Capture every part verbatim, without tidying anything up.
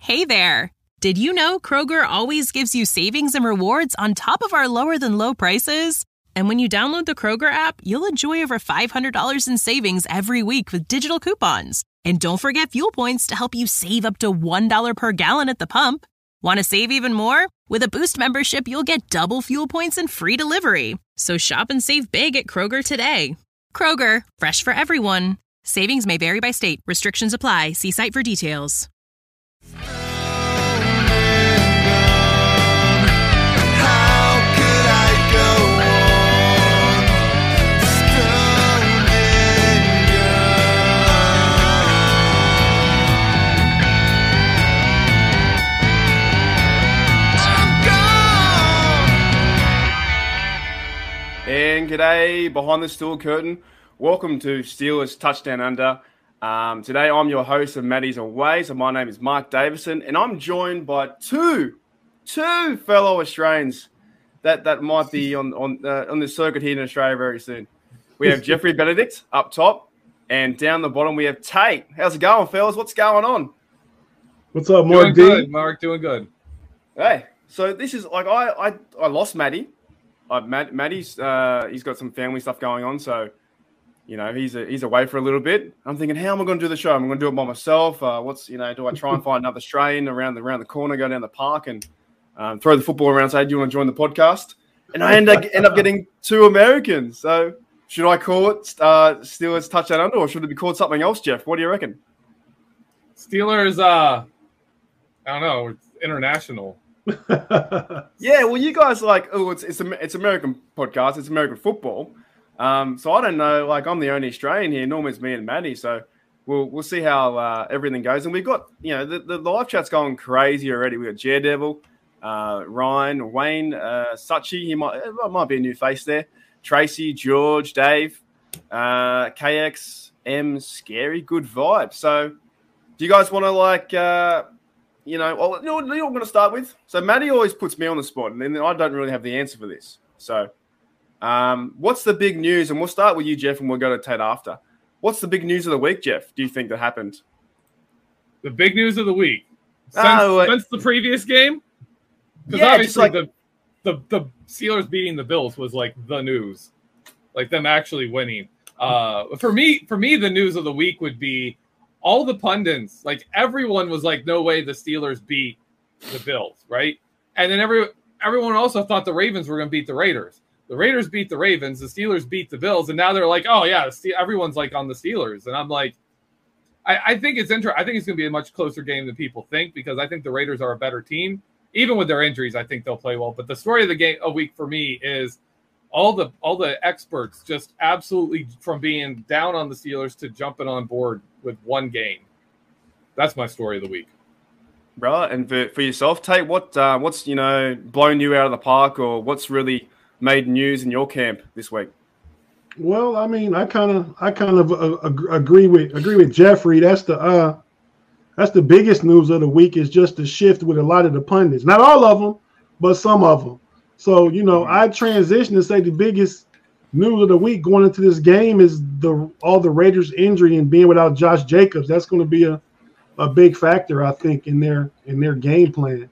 Hey there! Did you know Kroger always gives you savings and rewards on top of our lower-than-low prices? And when you download the Kroger app, you'll enjoy over five hundred dollars in savings every week with digital coupons. And don't forget fuel points to help you save up to one dollar per gallon at the pump. Want to save even more? With a Boost membership, you'll get double fuel points and free delivery. So shop and save big at Kroger today. Kroger, fresh for everyone. Savings may vary by state. Restrictions apply. See site for details. And g'day, behind the steel curtain. Welcome to Steelers Touchdown Under. Um, today I'm your host of Maddie's Away. So my name is Mark Davison, and I'm joined by two, two fellow Australians that, that might be on on uh, on the circuit here in Australia very soon. We have Jeffrey Benedict up top, and down the bottom we have Tate. How's it going, fellas? What's going on? What's up, Mark? Doing good, Mark. Doing good. Hey, so this is like I I, I lost Maddie. Uh, Matt, Matty's uh, he's got some family stuff going on, so you know he's a, he's away for a little bit. I'm thinking, how am I going to do the show? I'm going to do it by myself. Uh, what's you know, do I try and find another Australian around the around the corner, go down the park, and um, throw the football around? Say, do you want to join the podcast? And I end up end up getting two Americans. So should I call it uh, Steelers Touchdown Under, or should it be called something else, Jeff? What do you reckon? Steelers, uh, I don't know, it's international. Yeah, well, you guys like oh, it's it's it's American podcast, it's American football. Um, so I don't know, like I'm the only Australian here. Normally it's me and Maddie, so we'll we'll see how uh, everything goes. And we've got you know the, the live chat's going crazy already. We got Daredevil, uh, Ryan, Wayne, uh, Suchi. He might it might be a new face there. Tracy, George, Dave, uh, K X, M, Scary, good vibe. So do you guys want to like? Uh, You know, well, you know what I'm going to start with? So, Maddie always puts me on the spot, and then I don't really have the answer for this. So, um, what's the big news? And we'll start with you, Jeff, and we'll go to Tate after. What's the big news of the week, Jeff, do you think that happened? The big news of the week. Since, oh, uh, since the previous game? Because yeah, obviously like, the, the, the Steelers beating the Bills was like the news. Like them actually winning. Uh, for me, for me, the news of the week would be all the pundits, like everyone was like, no way the Steelers beat the Bills, right? And then every everyone also thought the Ravens were going to beat the Raiders. The Raiders beat the Ravens, the Steelers beat the Bills, and now they're like, oh yeah, everyone's like on the Steelers. And I'm like, I, I think it's inter- I think it's going to be a much closer game than people think because I think the Raiders are a better team. Even with their injuries, I think they'll play well. But the story of the game a week for me is all the all the experts just absolutely from being down on the Steelers to jumping on board with one game. That's my story of the week. Bro, and for, for yourself, Tate, what uh, what's, you know, blown you out of the park or what's really made news in your camp this week? Well, I mean, I kind of I kind of uh, agree with agree with Jeffrey. That's the uh, that's the biggest news of the week is just the shift with a lot of the pundits. Not all of them, but some of them. So, you know, I transition to say the biggest news of the week going into this game is the all the Raiders injury and being without Josh Jacobs. That's going to be a, a big factor, I think, in their in their game plan.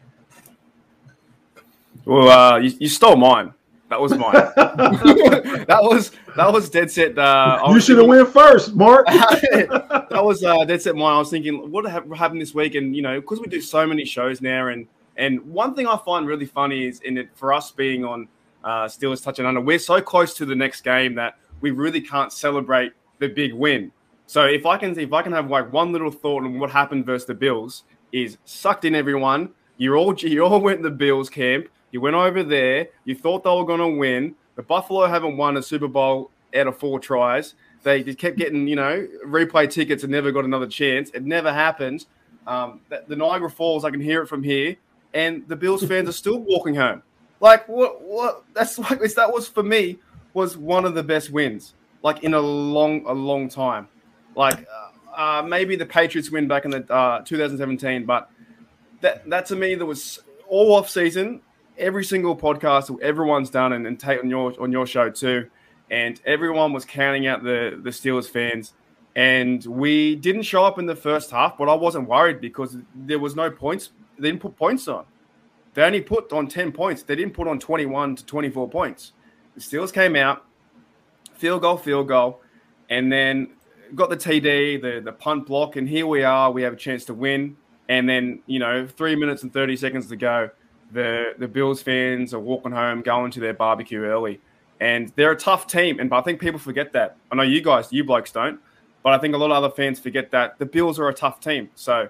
Well, uh, you, you stole mine. That was mine. that was that was dead set. Uh, you should have went first, Mark. That was uh, dead set mine. I was thinking, what happened this week? And you know, because we do so many shows now, and and one thing I find really funny is in it for us being on uh, Steelers Touchdown Under, we're so close to the next game that we really can't celebrate the big win. So if I can if I can have like one little thought on what happened versus the Bills is sucked in everyone. You all you all went in the Bills camp. You went over there. You thought they were going to win. The Buffalo haven't won a Super Bowl out of four tries. They just kept getting, you know, replay tickets and never got another chance. It never happened. Um, the, the Niagara Falls, I can hear it from here. And the Bills fans are still walking home. Like, what? What? That's like, that was, for me, was one of the best wins, like, in a long, a long time. Like, uh, uh, maybe the Patriots win back in the uh, two thousand seventeen, but that, that to me, there was all off season. Every single podcast everyone's done, and, and Tate on your on your show too, and everyone was counting out the, the Steelers fans, And we didn't show up in the first half, but I wasn't worried because there was no points. They didn't put points on. They only put on ten points. They didn't put on twenty-one to twenty-four points. The Steelers came out, field goal, field goal, and then got the T D, the, the punt block, and here we are. We have a chance to win. And then, you know, three minutes and thirty seconds to go, the, the Bills fans are walking home, going to their barbecue early. And they're a tough team, and I think people forget that. I know you guys, you blokes don't, but I think a lot of other fans forget that. The Bills are a tough team. So,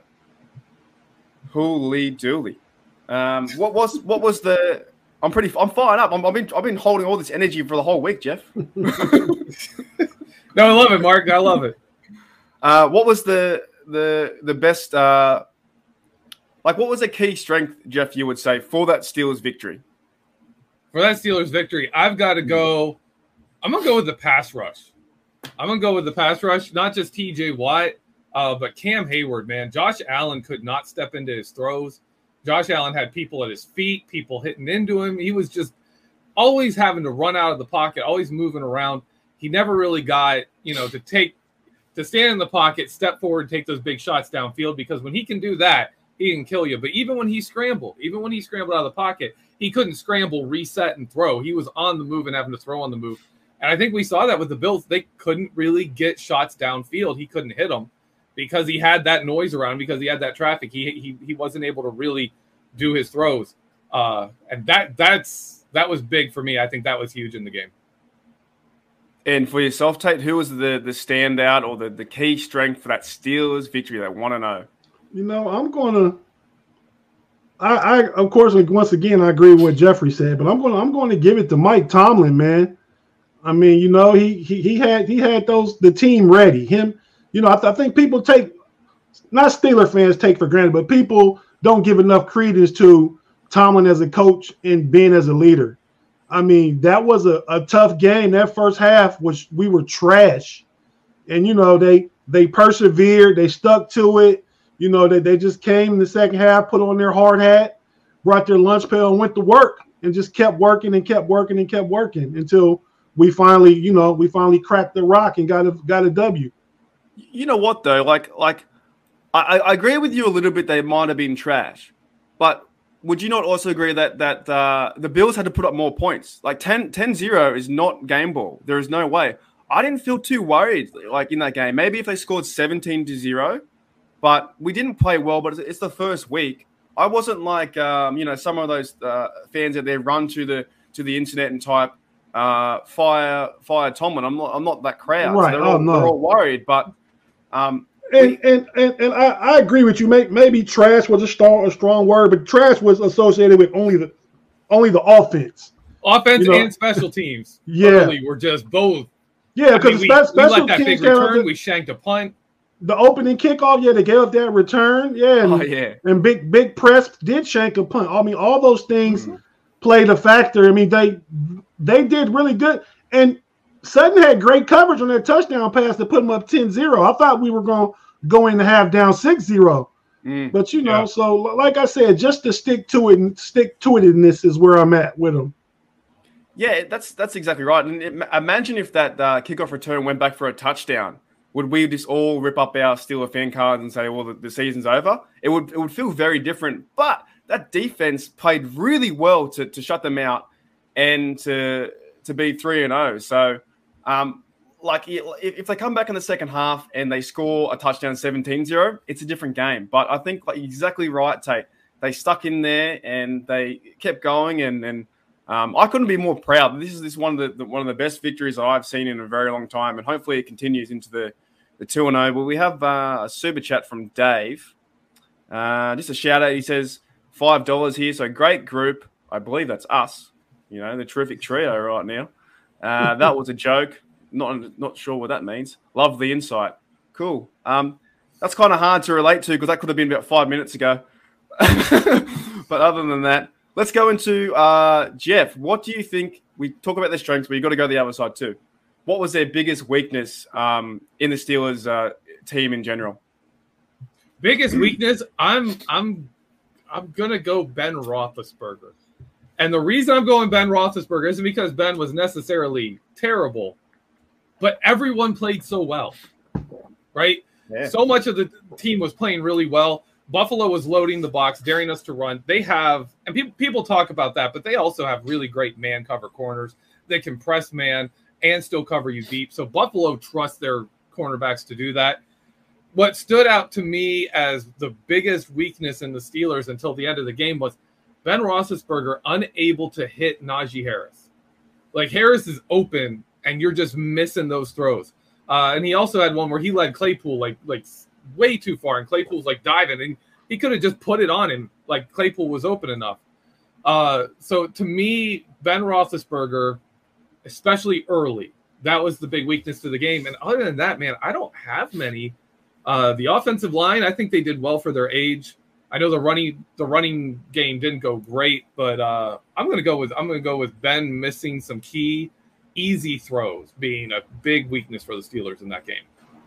holy dooly. Um, what was what was the? I'm pretty. I'm fired up. I'm, I've been I've been holding all this energy for the whole week, Jeff. No, I love it, Mark. I love it. Uh, what was the the the best? Uh, like, what was a key strength, Jeff? You would say for that Steelers victory. For that Steelers victory, I've got to go. I'm gonna go with the pass rush. I'm gonna go with the pass rush. Not just T J Watt, uh, but Cam Hayward. Man, Josh Allen could not step into his throws. Josh Allen had people at his feet, people hitting into him. He was just always having to run out of the pocket, always moving around. He never really got, you know, to take, to stand in the pocket, step forward, take those big shots downfield, because when he can do that, he can kill you. But even when he scrambled, even when he scrambled out of the pocket, he couldn't scramble, reset, and throw. He was on the move and having to throw on the move. And I think we saw that with the Bills. They couldn't really get shots downfield. He couldn't hit them, because he had that noise around, because he had that traffic. He he he wasn't able to really do his throws. Uh, and that that's that was big for me. I think that was huge in the game. And for yourself, Tate, who was the the standout or the, the key strength for that Steelers victory that want to know? You know, I'm going to I, I of course, once again, I agree with what Jeffrey said, but I'm going to I'm going to give it to Mike Tomlin, man. I mean, you know, he he he had he had those the team ready. Him You know, I, th- I think people take, not Steeler fans take for granted, but people don't give enough credence to Tomlin as a coach and Ben as a leader. I mean, that was a, a tough game. That first half was we were trash. And, you know, they they persevered. They stuck to it. You know, they, they just came in the second half, put on their hard hat, brought their lunch pail and went to work and just kept working and kept working and kept working until we finally, you know, we finally cracked the rock and got a, got a W. You know what, though? Like, like I, I agree with you a little bit. They might have been trash. But would you not also agree that that uh, the Bills had to put up more points? Like ten zero is not game ball. There is no way. I didn't feel too worried like in that game. Maybe if they scored seventeen to zero, but we didn't play well. But it's the first week. I wasn't like um, you know some of those uh, fans that they run to the to the internet and type uh, fire fire Tomlin. I'm not I'm not that crowd. Right. So they're, oh, all, no. they're all worried. But um, and, and and and I, I agree with you. Maybe, maybe trash was a strong a strong word, but trash was associated with only the only the offense, offense you know? and special teams. Yeah, Literally, we're just both. Yeah, because I mean, spe- we, special we let that teams big return. We shanked a punt. The opening kickoff, yeah, they gave up that return, yeah, and, oh, yeah. and big big press did shank a punt. I mean, all those things mm-hmm. played a factor. I mean, they they did really good, and Sutton had great coverage on that touchdown pass to put them up ten zero. I thought we were going to go in to have down six zero, mm, but you know, yeah. so like I said, just to stick to it and stick to it in this is where I'm at with them. Yeah, that's that's exactly right. And it, imagine if that uh, kickoff return went back for a touchdown. Would we just all rip up our Steeler fan cards and say, well, the, the season's over? It would it would feel very different. But that defense played really well to, to shut them out and to to be three and oh. So, um, like, if, if they come back in the second half and they score a touchdown seventeen zero, it's a different game. But I think, like, exactly right, Tate. They stuck in there and they kept going. And, and um, I couldn't be more proud. This is this one of the, the one of the best victories I've seen in a very long time. And hopefully it continues into the The two and oh. Well, we have uh, a super chat from Dave. Uh, just a shout out. He says five dollars here. So great group. I believe that's us. You know, the terrific trio right now. Uh, that was a joke. Not not sure what that means. Love the insight. Cool. Um, that's kind of hard to relate to because that could have been about five minutes ago. But other than that, let's go into uh, Jeff. What do you think? We talk about their strengths, but you've got to go to the other side too. What was their biggest weakness um, in the Steelers uh, team in general? Biggest weakness, I'm I'm I'm gonna go Ben Roethlisberger, and the reason I'm going Ben Roethlisberger isn't because Ben was necessarily terrible, but everyone played so well. right? Yeah. So much of the team was playing really well. Buffalo was loading the box, daring us to run. They have, and people people talk about that, but they also have really great man cover corners. They can press man and still cover you deep. So Buffalo trusts their cornerbacks to do that. What stood out to me as the biggest weakness in the Steelers until the end of the game was Ben Roethlisberger unable to hit Najee Harris. Like, Harris is open, and you're just missing those throws. Uh, and he also had one where he led Claypool like like way too far, and Claypool's like diving, and he could have just put it on him. Like, Claypool was open enough. Uh, so to me, Ben Roethlisberger, especially early, that was the big weakness to the game. And other than that, man, I don't have many. Uh, the offensive line, I think they did well for their age. I know the running the running game didn't go great, but uh, I'm gonna go with I'm gonna go with Ben missing some key easy throws being a big weakness for the Steelers in that game.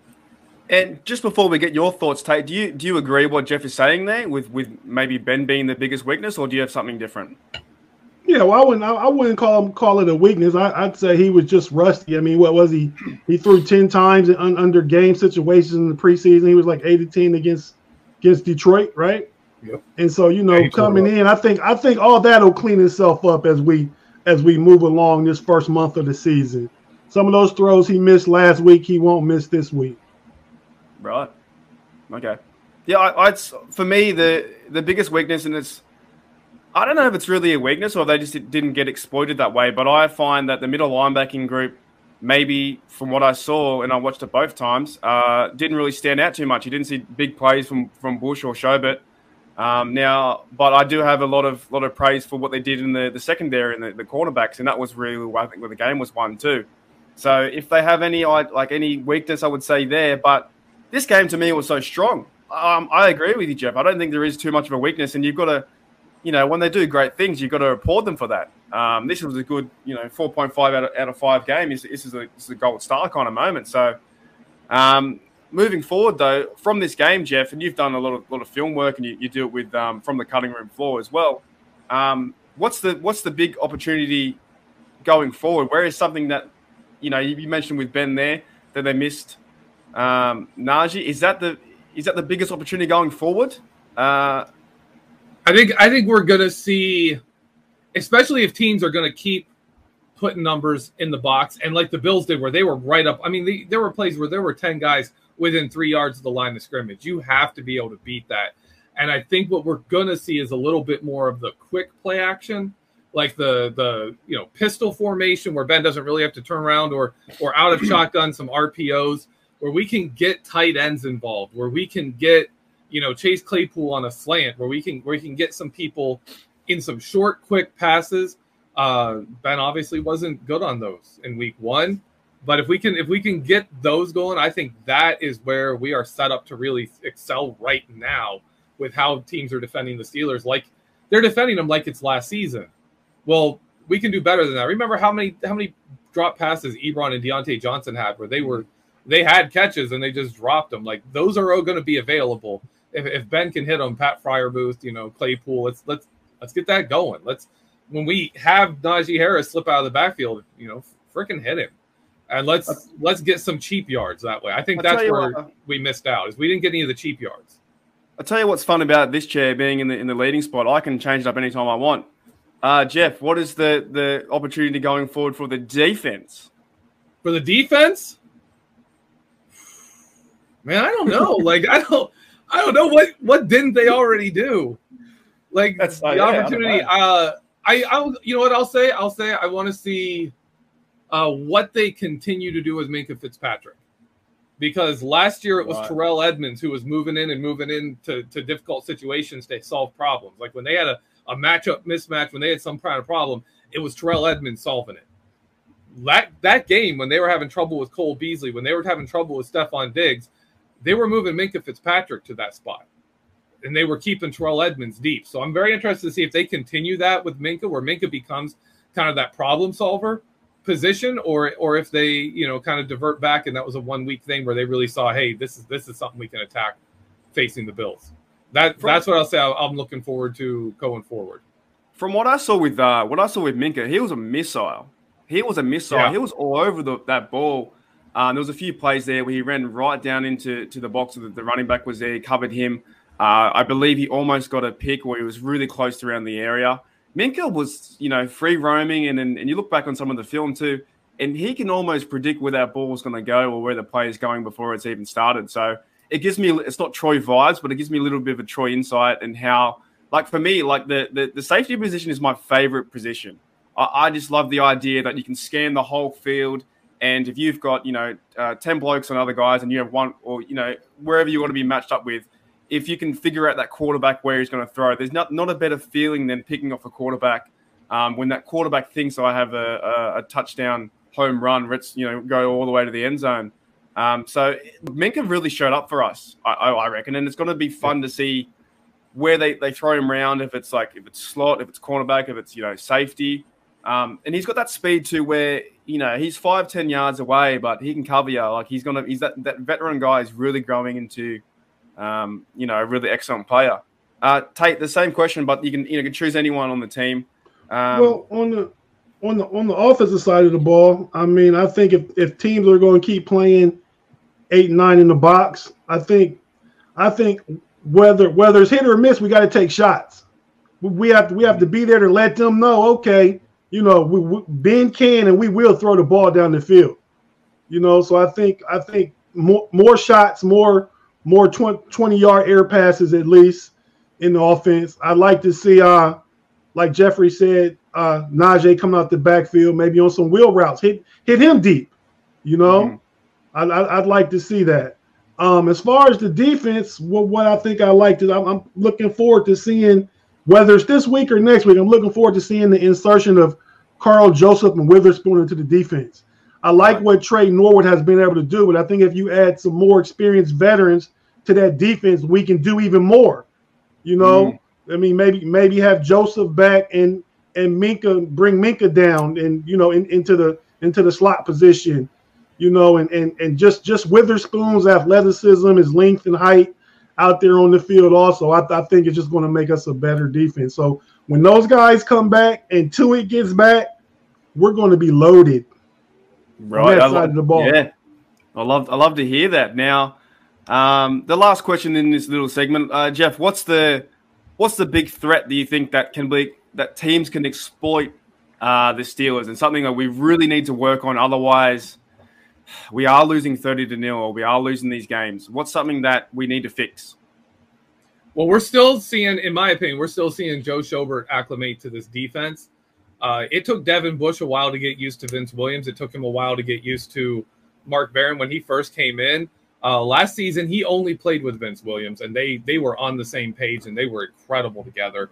And just before we get your thoughts, Tate, do you do you agree what Jeff is saying there with, with maybe Ben being the biggest weakness, or do you have something different? Yeah, well, I wouldn't I, I wouldn't call him call it a weakness. I, I'd say he was just rusty. I mean, what was he? He threw ten times in, under game situations in the preseason. He was like eight to ten against against Detroit, right? Yep. And so, you know, Yeah, coming in, I think I think all that'll clean itself up as we as we move along this first month of the season. Some of those throws he missed last week, he won't miss this week. Right. Okay. Yeah, I, I for me the the biggest weakness, and it's I don't know if it's really a weakness or they just didn't get exploited that way, but I find that the middle linebacking group, maybe from what I saw, and I watched it both times, uh, didn't really stand out too much. You didn't see big plays from, from Bush or Schobert. Um, now, but I do have a lot of lot of praise for what they did in the, the secondary and the, the cornerbacks, and that was really, I think, where the game was won too. So if they have any like any weakness, I would say there. But this game to me was so strong. Um, I agree with you, Jeff. I don't think there is too much of a weakness, and you've got to, you know, when they do great things, you've got to applaud them for that. Um, this was a good, you know, four point five out of, out of five game. This, this is a this is a gold star kind of moment. So, um, moving forward though, from this game, Jeff, and you've done a lot of lot of film work, and you, you do it with um, from the cutting room floor as well. Um, what's the what's the big opportunity going forward? Where is something that, you know, you, you mentioned with Ben there that they missed um, Najee? Is that the is that the biggest opportunity going forward? Uh, I think I think we're gonna see, especially if teams are gonna keep putting numbers in the box, and like the Bills did, where they were right up. I mean, the, there were plays where there were ten guys within three yards of the line of scrimmage. You have to be able to beat that. And I think what we're gonna see is a little bit more of the quick play action, like the the you know pistol formation where Ben doesn't really have to turn around, or or out of shotgun, some R P Os where we can get tight ends involved, where we can get, you know, Chase Claypool on a slant, where we can where we can get some people in some short, quick passes. Uh, Ben obviously wasn't good on those in week one, but if we can if we can get those going, I think that is where we are set up to really excel right now with how teams are defending the Steelers. Like they're defending them like it's last season. Well, we can do better than that. Remember how many how many drop passes Ebron and Deontay Johnson had, where they were they had catches and they just dropped them. Like those are all going to be available. If, if Ben can hit them, Pat Freiermuth, you know, Claypool, let's let's let's get that going. Let's when we have Najee Harris slip out of the backfield, you know, freaking hit him, and let's I'll, let's get some cheap yards that way. I think I'll that's where what, we missed out, is we didn't get any of the cheap yards. I'll tell you what's fun about this chair being in the in the leading spot. I can change it up anytime I want. Uh, Jeff, what is the the opportunity going forward for the defense? For the defense, man, I don't know. like I don't. I don't know what, what didn't they already do? Like That's, the uh, yeah, opportunity. I, uh, I, I, you know what I'll say? I'll say I want to see uh, what they continue to do with Minkah Fitzpatrick, because last year it was right. Terrell Edmonds who was moving in and moving into to difficult situations to solve problems. Like when they had a, a matchup mismatch, when they had some kind of problem, it was Terrell Edmonds solving it. That that game when they were having trouble with Cole Beasley, when they were having trouble with Stephon Diggs, they were moving Minkah Fitzpatrick to that spot, and they were keeping Terrell Edmonds deep. So I'm very interested to see if they continue that with Minkah, where Minkah becomes kind of that problem solver position, or or if they, you know, kind of divert back, and that was a one week thing where they really saw, hey, this is this is something we can attack facing the Bills. That that's what I'll say. I'm looking forward to going forward. From what I saw with uh, what I saw with Minkah, he was a missile. He was a missile. Yeah. He was all over the, that ball. Um, there was a few plays there where he ran right down into to the box. The, the running back was there, he covered him. Uh, I believe he almost got a pick where he was really close to around the area. Minkah was, you know, free roaming, and, and and you look back on some of the film too, and he can almost predict where that ball is going to go or where the play is going before it's even started. So it gives me, it's not Troy vibes, but it gives me a little bit of a Troy insight and how, like for me, like the the, the safety position is my favorite position. I, I just love the idea that you can scan the whole field. And if you've got, you know, uh, ten blokes and other guys and you have one or, you know, wherever you want to be matched up with, if you can figure out that quarterback where he's going to throw, there's not, not a better feeling than picking off a quarterback um, when that quarterback thinks I have a, a, a touchdown home run, let's, you know, go all the way to the end zone. Um, so Minkah really showed up for us, I, I reckon. And it's going to be fun to see where they, they throw him around, if it's like, if it's slot, if it's cornerback, if it's, you know, safety. Um, and he's got that speed too where, you know, he's five, ten yards away, but he can cover you. Like he's going to, he's that, that veteran guy is really growing into, um, you know, a really excellent player. Uh, Tate, the same question, but you can, you know, can choose anyone on the team. Um, well, on the, on the, on the offensive side of the ball, I mean, I think if, if teams are going to keep playing eight, nine in the box, I think, I think whether, whether it's hit or miss, we got to take shots. We have to, we have to be there to let them know, okay, you know, we, we, Ben can and we will throw the ball down the field. You know, so I think I think more more shots, more more twenty yard air passes at least in the offense. I'd like to see, uh, like Jeffrey said, uh, Najee come out the backfield, maybe on some wheel routes, hit hit him deep. You know, mm-hmm. I, I, I'd like to see that. Um, as far as the defense, what, what I think I like to, I'm, I'm looking forward to seeing. Whether it's this week or next week, I'm looking forward to seeing the insertion of Carl Joseph and Witherspoon into the defense. I like what Trey Norwood has been able to do, but I think if you add some more experienced veterans to that defense, we can do even more. You know, mm-hmm. I mean, maybe maybe have Joseph back and and Minkah, bring Minkah down and, you know, in, into the into the slot position, you know, and and and just just Witherspoon's athleticism, his length and height out there on the field also, I, I think it's just going to make us a better defense. So when those guys come back and Tuitt gets back, we're going to be loaded. Right, on that I side love, of the ball. Yeah, I love I love to hear that. Now, um, the last question in this little segment, uh, Jeff, what's the what's the big threat do you think that can be that teams can exploit uh, the Steelers, and something that we really need to work on? Otherwise, we are losing thirty to nil, or we are losing these games. What's something that we need to fix? Well, we're still seeing, in my opinion, we're still seeing Joe Schobert acclimate to this defense. Uh, it took Devin Bush a while to get used to Vince Williams. It took him a while to get used to Mark Barron when he first came in. Uh, last season, he only played with Vince Williams, and they they were on the same page, and they were incredible together.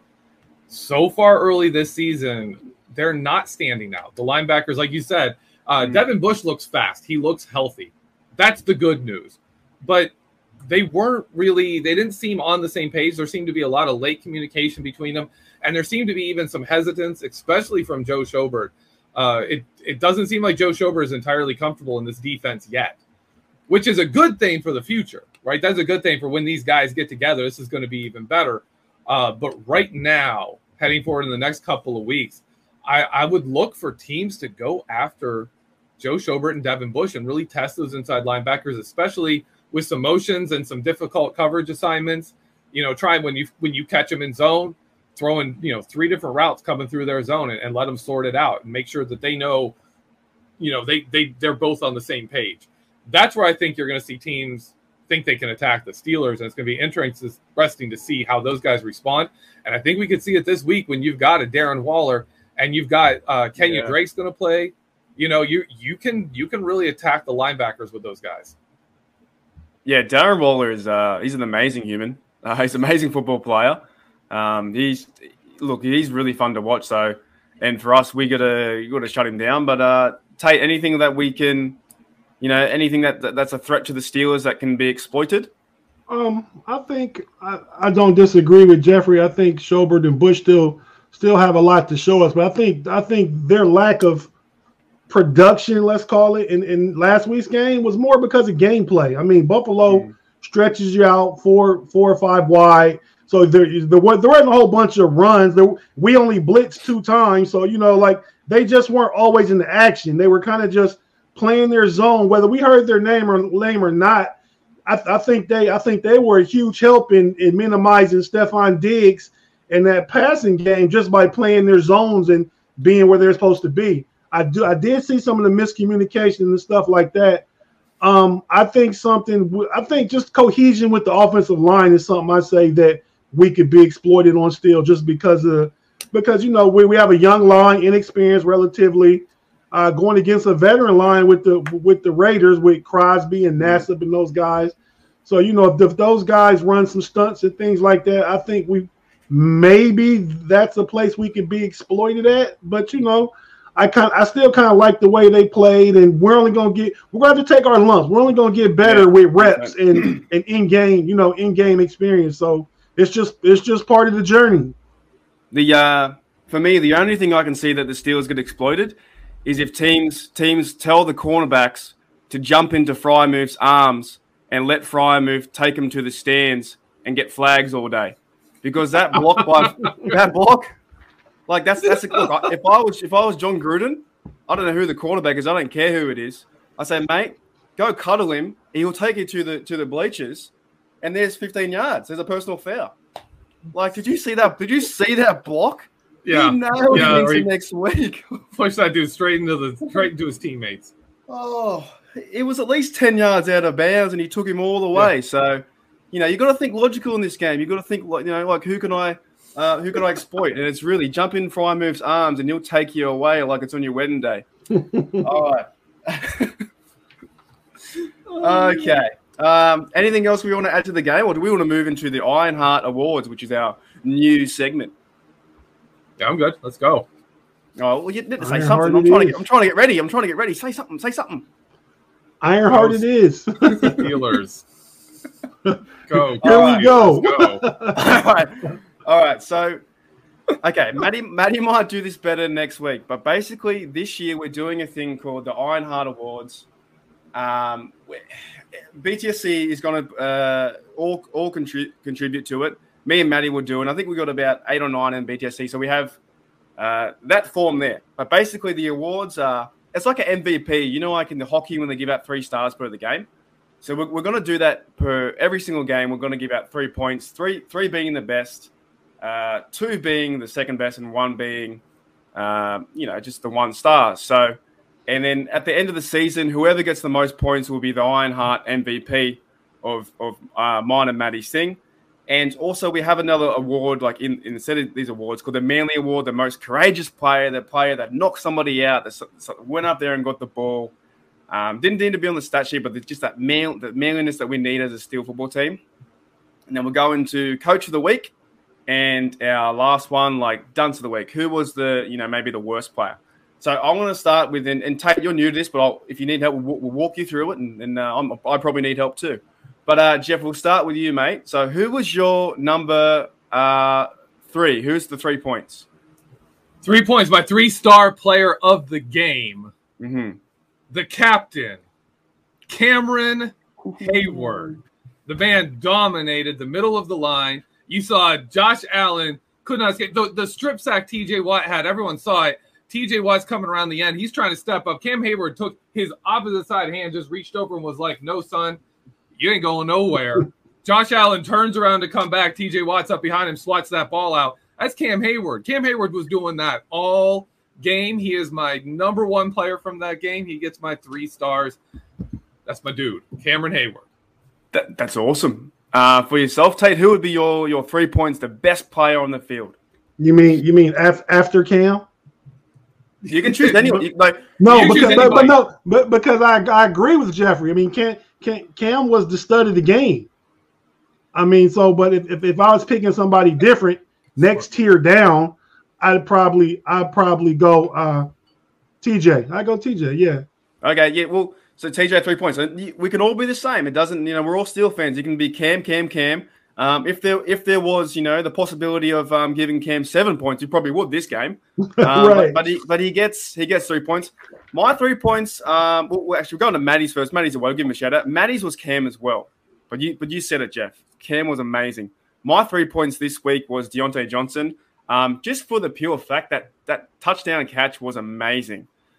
So far early this season, they're not standing out. The linebackers, like you said, uh, mm-hmm. Devin Bush looks fast. He looks healthy. That's the good news. But they weren't really, they didn't seem on the same page. There seemed to be a lot of late communication between them. And there seemed to be even some hesitance, especially from Joe Schobert. Uh, it, it doesn't seem like Joe Schobert is entirely comfortable in this defense yet, which is a good thing for the future, right? That's a good thing for when these guys get together. This is going to be even better. Uh, but right now, heading forward in the next couple of weeks, I, I would look for teams to go after Joe Schobert and Devin Bush and really test those inside linebackers, especially with some motions and some difficult coverage assignments. You know, try when you when you catch them in zone, throwing, you know, three different routes coming through their zone and, and let them sort it out and make sure that they know, you know, they, they, they're both on the same page. That's where I think you're going to see teams think they can attack the Steelers, and it's going to be interesting to see how those guys respond. And I think we could see it this week when you've got a Darren Waller and you've got uh, Kenya yeah. Drake's going to play. You know, you you can you can really attack the linebackers with those guys. Yeah, Darren Waller is uh, he's an amazing human. Uh, he's an amazing football player. Um, he's look, he's really fun to watch. So, and for us, we gotta you gotta shut him down. But uh, Tate, anything that we can, you know, anything that, that that's a threat to the Steelers that can be exploited? Um, I think I, I don't disagree with Jeffrey. I think Schobert and Bush still still have a lot to show us, but I think I think their lack of production, let's call it, in, in last week's game was more because of gameplay. I mean, Buffalo mm. stretches you out four, four or five wide. So there, there, there wasn't a whole bunch of runs. There, we only blitzed two times. So, you know, like they just weren't always in the action. They were kind of just playing their zone, whether we heard their name or name or not. I, I think they I think they were a huge help in, in minimizing Stephon Diggs in that passing game just by playing their zones and being where they're supposed to be. I do I did see some of the miscommunication and stuff like that. Um, I think something I think just cohesion with the offensive line is something I say that we could be exploited on still just because of because you know we, we have a young line, inexperienced relatively, uh, going against a veteran line with the with the Raiders with Crosby and Nassib and those guys. So you know if, if those guys run some stunts and things like that, I think we maybe that's a place we could be exploited at. But you know, I kind I still kind of like the way they played, and we're only gonna get we're gonna have to take our lumps. We're only gonna get better yeah, with reps right. and and in game, you know, in game experience. So it's just it's just part of the journey. The uh, for me, the only thing I can see that the Steelers get exploited is if teams teams tell the cornerbacks to jump into Freiermuth's arms and let Freiermuth take them to the stands and get flags all day, because that block by that block, like that's that's a, look. If I was if I was John Gruden, I don't know who the cornerback is. I don't care who it is. I say, mate, go cuddle him. He'll take you to the to the bleachers, and there's fifteen yards. There's a personal foul. Like, did you see that? Did you see that block? Yeah, he nailed yeah, him into he next week. Push that dude straight into the straight into his teammates. Oh, it was at least ten yards out of bounds, and he took him all the way. Yeah. So, you know, you got to think logical in this game. You got to think, like, you know, like who can I, uh, who can I exploit? And it's really jump in Freiermuth's arms, and he'll take you away like it's on your wedding day. All right. Okay. Um, anything else we want to add to the game, or do we want to move into the Ironheart Awards, which is our new segment? Yeah, I'm good. Let's go. Oh, well, you need to say something. I'm trying to, get, I'm trying to get ready. I'm trying to get ready. Say something. Say something. Ironheart it is. Steelers. Go. Here we go. go. All right. All right. So, okay, Maddie, Maddie might do this better next week, but basically this year we're doing a thing called the Ironheart Awards. Um, B T S C is going to uh, all all contri- contribute to it. Me and Maddie will do it. I think we got about eight or nine in B T S C, so we have uh, that form there. But basically, the awards are it's like an M V P. You know, like in the hockey when they give out three stars per the game. So we're, we're going to do that per every single game. We're going to give out three points, three three being the best, uh, two being the second best, and one being, uh, you know, just the one star. So. And then at the end of the season, whoever gets the most points will be the Ironheart M V P of, of uh, mine and Maddie's thing. And also we have another award, like in, in instead of these awards, called the Manly Award, the most courageous player, the player that knocked somebody out, that went up there and got the ball. Um, didn't need to be on the stat sheet, but just that man, the manliness that we need as a Steel football team. And then we'll go into Coach of the Week and our last one, like Dunce of the Week. Who was the, you know, maybe the worst player? So I'm going to start with, and, and Tate, you're new to this, but I'll, if you need help, we'll, we'll walk you through it, and, and uh, I'm, I probably need help too. But uh, Jeff, we'll start with you, mate. So who was your number uh, three? Who's the three points? Three points, my three-star player of the game, mm-hmm. the captain, Cameron Hayward. The man dominated the middle of the line. You saw Josh Allen could not escape. The, the strip sack T J Watt had, everyone saw it. T J Watt's coming around the end. He's trying to step up. Cam Hayward took his opposite side hand, just reached over and was like, no, son, you ain't going nowhere. Josh Allen turns around to come back. T J Watt's up behind him, swats that ball out. That's Cam Hayward. Cam Hayward was doing that all game. He is my number one player from that game. He gets my three stars. That's my dude, Cameron Hayward. That, that's awesome. Uh, for yourself, Tate, who would be your, your three points, the best player on the field? You mean you mean af- after Cam? You can choose anyone. Like no, because but, but no, but because I I agree with Jeffrey. I mean, Cam Cam, Cam was the stud of the game. I mean, so but if, if if I was picking somebody different, next tier down, I'd probably I'd probably go uh, T J. I go T J. Yeah. Okay. Yeah. Well, so T J three points. We can all be the same. It doesn't. You know, we're all Steel fans. You can be Cam, Cam, Cam. Um, if there if there was, you know, the possibility of um, giving Cam seven points, you probably would this game. Um, right. But, but he but he gets he gets three points. My three points. Um, well, well, actually, we're going to Maddie's first. Maddie's a well. Give him a shout out. Maddie's was Cam as well. But you but you said it, Jeff. Cam was amazing. My three points this week was Deontay Johnson. Um, just for the pure fact that that touchdown catch was amazing.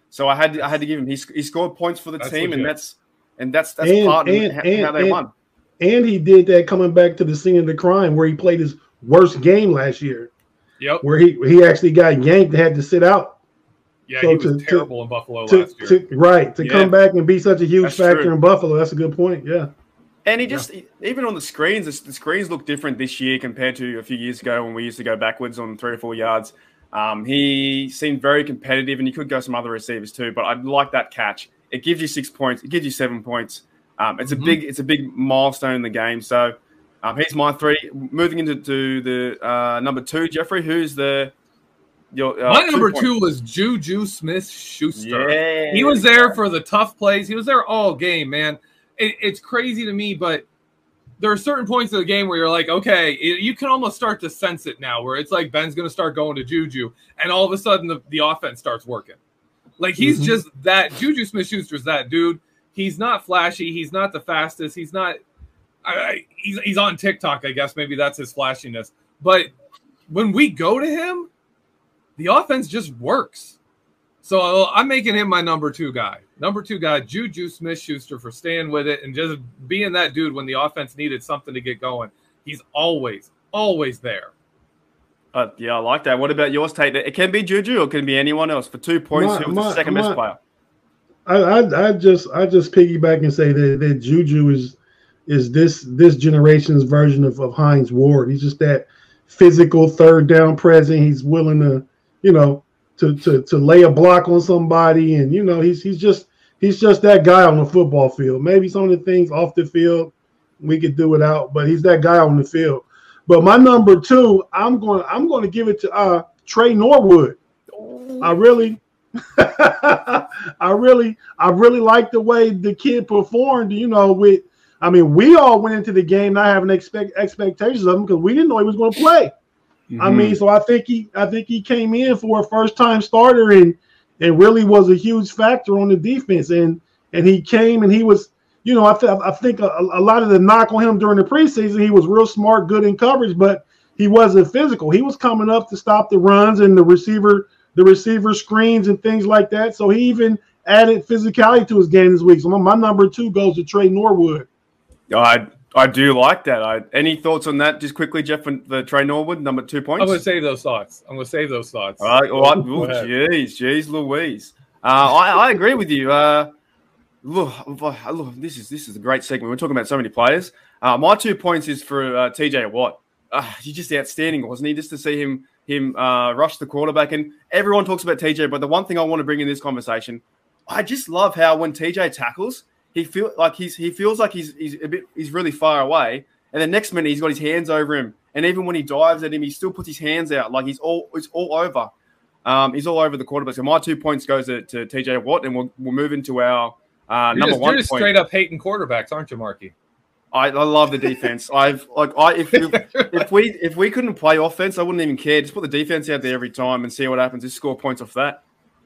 So I had to, I had to give him. He, he scored points for the That's team, legit. and that's and that's that's And- part and- of how, and- how they and- won. And he did that coming back to the scene of the crime where he played his worst game last year, Yep. where he, he actually got yanked and had to sit out. Yeah, So he was to- to- terrible in Buffalo To, last year. to, right, to Yeah. come back and be such a huge That's factor true. in Buffalo. That's a good point. Yeah. And he just even on the screens, the, the screens look different this year compared to a few years ago when we used to go backwards on three or four yards. Um, he seemed very competitive, and he could go some other receivers too. But I like that catch. It gives you six points. It gives you seven points. Um, it's Mhm. a big, it's a big milestone in the game. So um, he's my three. Moving into to the uh, number two, Jeffrey. Who's the your uh, My number point- two was Juju Smith-Schuster. Yeah, He was there for the tough plays. He was there all game, man. It, it's crazy to me, but there are certain points of the game where you're like, okay, it, you can almost start to sense it now, where it's like Ben's going to start going to Juju, and all of a sudden the, the offense starts working. Like, he's Mhm. just that. Juju Smith-Schuster's that dude. He's not flashy. He's not the fastest. He's not I, I, he's, he's on TikTok, I guess. Maybe that's his flashiness. But when we go to him, the offense just works. So I'm making him my number two guy. Number two guy, Juju Smith-Schuster, for staying with it and just being that dude when the offense needed something to get going. He's always, always there. Uh, yeah, I like that. What about yours, Tate? It can be Juju or it can be anyone else. For two points, My- who was my- the second best my- player? I, I I just I just piggyback and say that, that Juju is is this this generation's version of, of Hines Ward. He's just that physical third down present. He's willing to, you know, to to to lay a block on somebody, and you know, he's he's just he's just that guy on the football field. Maybe some of the things off the field we could do without, but he's that guy on the field. But my number two, I'm going I'm going to give it to uh, Trey Norwood. I really. I really, I really like the way the kid performed. You know, with, I mean, we all went into the game not having expect expectations of him because we didn't know he was going to play. Mm-hmm. I mean, so I think he, I think he came in for a first time starter and and really was a huge factor on the defense. And and he came and he was, you know, I th- I think a, a lot of the knock on him during the preseason, he was real smart, good in coverage, but he wasn't physical. He was coming up to stop the runs and the receiver. the receiver screens and things like that. So he even added physicality to his game this week. So my, my number two goes to Trey Norwood. I I do like that. I, any thoughts on that, just quickly, Jeff, and the Trey Norwood, number two points? I'm going to save those thoughts. I'm going to save those thoughts. All right. All right. Go Ooh, ahead. geez, geez, Louise. Uh, I, I agree with you. Uh, look, look, this is this is a great segment. We're talking about so many players. Uh, my two points is for uh, T J Watt. Uh, he's just outstanding, wasn't he? Just to see him him uh, rush the quarterback, and everyone talks about T J. But the one thing I want to bring in this conversation, I just love how when T J tackles, he feel like he's he feels like he's he's a bit he's really far away, and the next minute he's got his hands over him, and even when he dives at him, he still puts his hands out like he's all it's all over. Um, he's all over the quarterback. So my two points goes to, to T J Watt, and we'll we'll move into our uh, You're number just, one you're just point. straight up hating quarterbacks, aren't you, Marky? I, I love the defense. I've like I if if, if we if we couldn't play offense, I wouldn't even care. Just put the defense out there every time and see what happens. Just score points off that.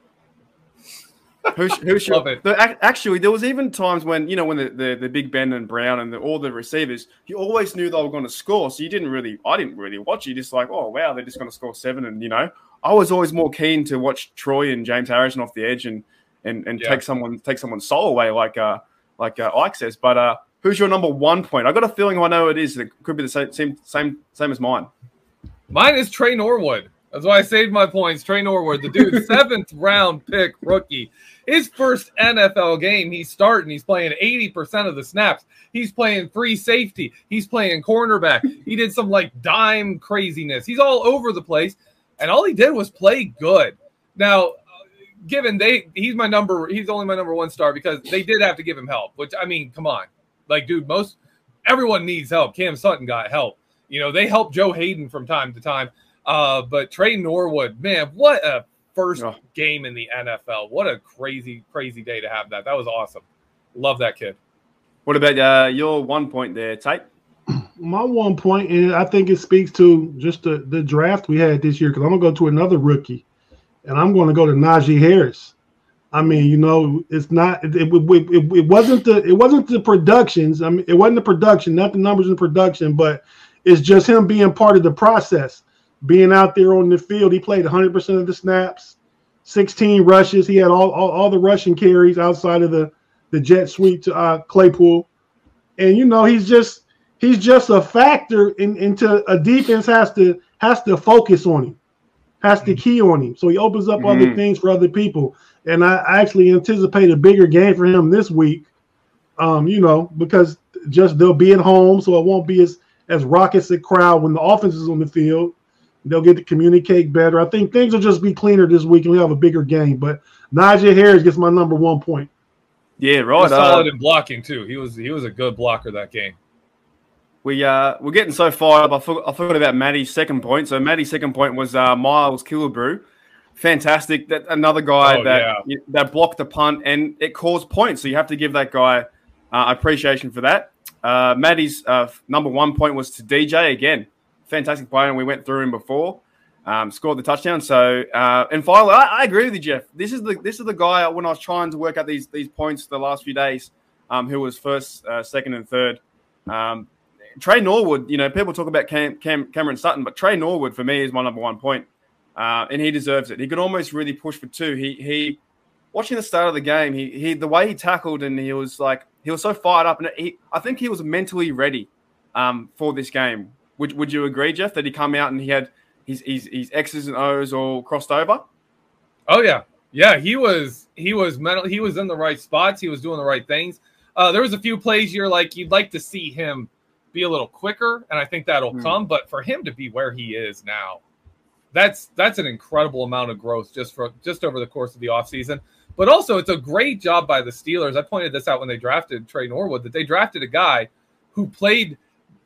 Who, who should, Love it. the, ac- actually, there was even times when you know when the, the, the Big Ben and Brown and the, all the receivers, you always knew they were going to score. So you didn't really, I didn't really watch. You just like, oh wow, they're just going to score seven. And you know, I was always more keen to watch Troy and James Harrison off the edge and and, and Yeah. take someone take someone's soul away, like uh like uh, Ike says. But uh, who's your number one point? I got a feeling I know it is. It could be the same same same, same as mine. Mine is Trey Norwood. That's why I saved my points. Trey Norwood, the dude, seventh round pick rookie. His first N F L game, he's starting. He's playing eighty percent of the snaps. He's playing free safety. He's playing cornerback. He did some like dime craziness. He's all over the place. And all he did was play good. Now, given they, he's my number, he's only my number one star because they did have to give him help, which, I mean, come on. Like, dude, most, everyone needs help. Cam Sutton got help. You know, they help Joe Hayden from time to time. Uh, but Trey Norwood, man, what a first Oh. game in the N F L. What a crazy, crazy day to have that. That was awesome. Love that kid. What about uh, your one point there, Tate? My one point, and I think it speaks to just the, the draft we had this year, because I'm going to go to another rookie, and I'm going to go to Najee Harris. I mean, you know, it's not it, it, it, it wasn't the it wasn't the productions. I mean, it wasn't the production, not the numbers in production, but it's just him being part of the process, being out there on the field. He played one hundred percent of the snaps. sixteen rushes. He had all, all, all the rushing carries outside of the, the jet sweep to uh, Claypool. And, you know, he's just he's just a factor in, into a defense has to has to focus on him, has to key on him. So he opens up mm-hmm. other things for other people. And I actually anticipate a bigger game for him this week, um, you know, because just they'll be at home, so it won't be as, as raucous a crowd when the offense is on the field. They'll get to communicate better. I think things will just be cleaner this week, and we'll have a bigger game. But Najee Harris gets my number one point. Yeah, right. Solid uh, in blocking too. He was he was a good blocker that game. We uh we're getting so fired up. I forgot, I forgot about Maddie's second point. So Maddie's second point was uh, Miles Killebrew. Fantastic. That another guy oh, that yeah. that blocked the punt and it caused points. So you have to give that guy uh, appreciation for that. Uh, Maddie's uh, number one point was to D J again. Fantastic player, and we went through him before. Um, scored the touchdown. So uh, and finally, I, I agree with you, Jeff. This is the this is the guy when I was trying to work out these these points the last few days. Um, who was first, uh, second, and third. Um, Trey Norwood. You know, people talk about Cam, Cam, Cameron Sutton, but Trey Norwood for me is my number one point, uh, and he deserves it. He could almost really push for two. He he, watching the start of the game, he he the way he tackled and he was like he was so fired up, and he I think he was mentally ready um, for this game. Would Would you agree, Jeff, that he come out and he had his his, his X's and O's all crossed over? Oh yeah, yeah. He was he was mental. He was in the right spots. He was doing the right things. Uh, there was a few plays you're like you'd like to see him be a little quicker, and I think that'll mm. come. But for him to be where he is now, that's that's an incredible amount of growth just for just over the course of the offseason. But also, it's a great job by the Steelers. I pointed this out when they drafted Trey Norwood, that they drafted a guy who played,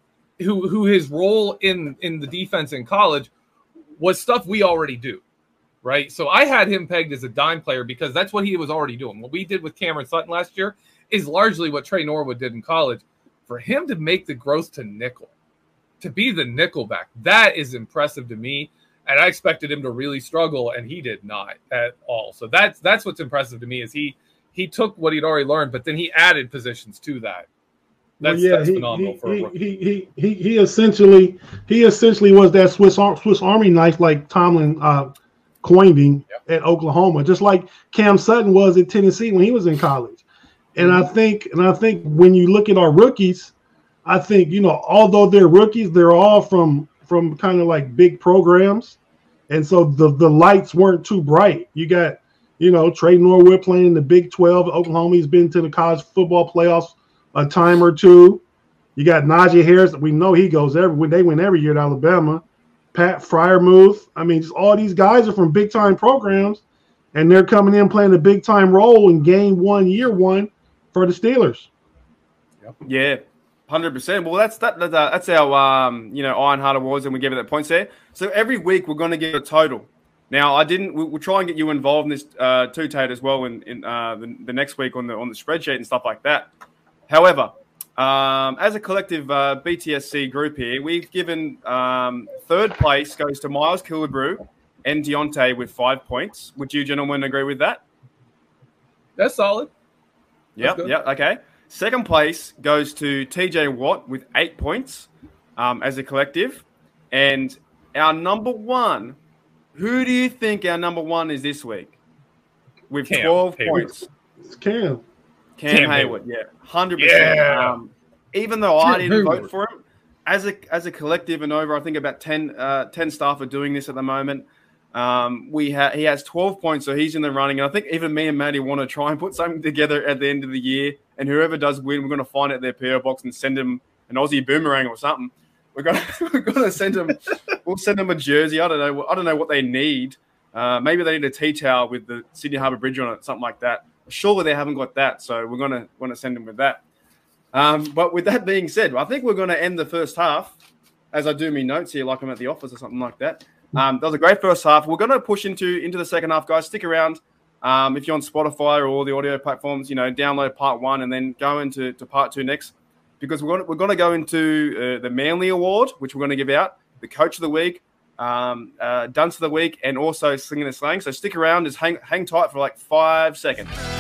who who his role in in the defense in college was stuff we already do, right? So I had him pegged as a dime player because that's what he was already doing. What we did with Cameron Sutton last year is largely what Trey Norwood did in college. For him to make the growth to nickel, to be the nickel back, that is impressive to me. And I expected him to really struggle, and he did not at all. So that's that's what's impressive to me is he he took what he'd already learned, but then he added positions to that. That's, well, yeah, that's he, phenomenal he, for a he, rookie. he, he, he, he essentially he essentially was that Swiss Swiss Army knife like Tomlin uh, coined him yep. at Oklahoma, just like Cam Sutton was at Tennessee when he was in college. And I think, and I think when you look at our rookies, I think, you know, although they're rookies, they're all from from kind of like big programs, and so the the lights weren't too bright. You got, you know, Trey Norwood playing in the Big twelve. Oklahoma, he's been to the college football playoffs a time or two. You got Najee Harris. We know he goes every they win every year at Alabama. Pat Fryermuth. I mean, just all these guys are from big time programs, and they're coming in playing a big time role in game one, year one. For the Steelers. Yep. Yeah, one hundred percent. Well, that's that, that that's our um, you know Ironheart Awards, and we give it that points there. So every week we're going to give a total. Now, I didn't. We'll, we'll try and get you involved in this uh, too, Tate, as well in, in uh, the, the next week on the on the spreadsheet and stuff like that. However, um, as a collective uh, B T S C group here, we've given um, third place goes to Miles Killebrew and Deontay with five points. Would you gentlemen agree with that? That's solid. Yep, yep, okay. Second place goes to T J Watt with eight points um, as a collective. And our number one, who do you think our number one is this week? With Cam twelve Hayward. points. It's Cam. Cam, Cam Hayward, yeah. one hundred Yeah. percent. Um, even though I Cam didn't Hayward. vote for him, as a as a collective and over, I think about ten, uh, ten staff are doing this at the moment. Um, we ha- he has twelve points, so he's in the running. And I think even me and Maddie want to try and put something together at the end of the year. And whoever does win, we're going to find out their P O box and send him an Aussie boomerang or something. We're going to, we're going to send them. We'll send them a jersey. I don't know. I don't know what they need. Uh, maybe they need a tea towel with the Sydney Harbour Bridge on it, something like that. Surely they haven't got that, so we're going to want to send them with that. Um, but with that being said, I think we're going to end the first half as I do my notes here, like I'm at the office or something like that. Um, that was a great first half. We're going to push into into the second half, guys. Stick around. Um, if you're on Spotify or all the audio platforms, you know, download part one and then go into to part two next, because we're going to, we're going to go into uh, the Manly Award, which we're going to give out, the Coach of the Week, um, uh, Dunce of the Week, and also Slinging the Slang. So stick around. Just hang hang tight for like five seconds.